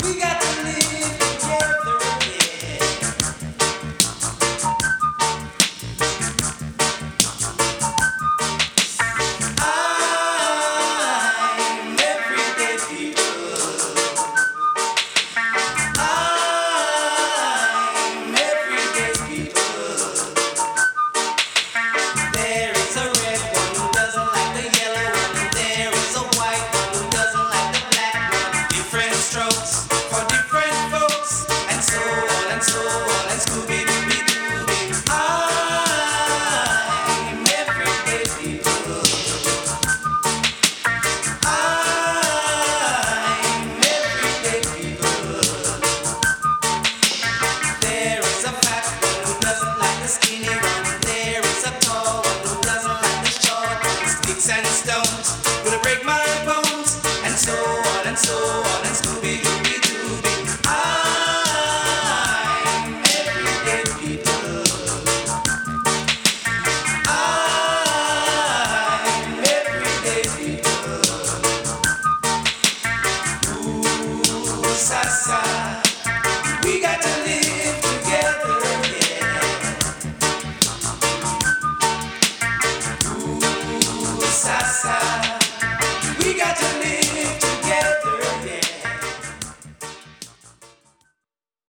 We got to live together again. I'm everyday people. I'm everyday people. There is a red one who doesn't like the yellow one. There is a white one who doesn't like the black one. Different strokes for different folks, and so on and so on, and Scooby Dooby Dooby. I'm everyday people. I'm everyday people. There is a fat one who doesn't like the skinny one. There is a tall one who doesn't like the short one. Sticks and stones gonna break my bones, and so on and so on, and Scooby Dooby Dooby. I'm everyday people. I'm everyday people. Ooh, sa sa.